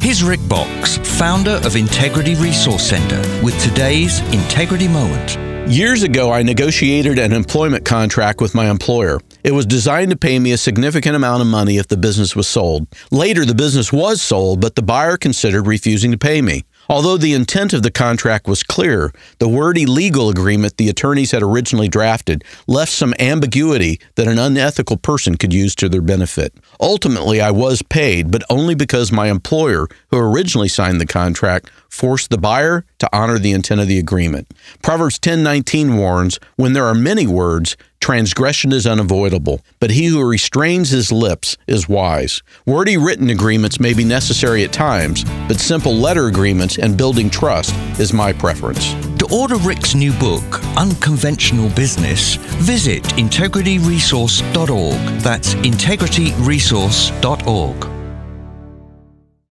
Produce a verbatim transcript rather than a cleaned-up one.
Here's Rick Box, founder of Integrity Resource Center, with today's Integrity Moment. Years ago, I negotiated an employment contract with my employer. It was designed to pay me a significant amount of money if the business was sold. Later, the business was sold, but the buyer considered refusing to pay me. Although the intent of the contract was clear, the wordy legal agreement the attorneys had originally drafted left some ambiguity that an unethical person could use to their benefit. Ultimately, I was paid, but only because my employer, who originally signed the contract, forced the buyer to honor the intent of the agreement. Proverbs ten nineteen warns, when there are many words, transgression is unavoidable, but he who restrains his lips is wise. Wordy written agreements may be necessary at times, but simple letter agreements and building trust is my preference. To order Rick's new book, Unconventional Business, visit integrity resource dot org. That's integrity resource dot org.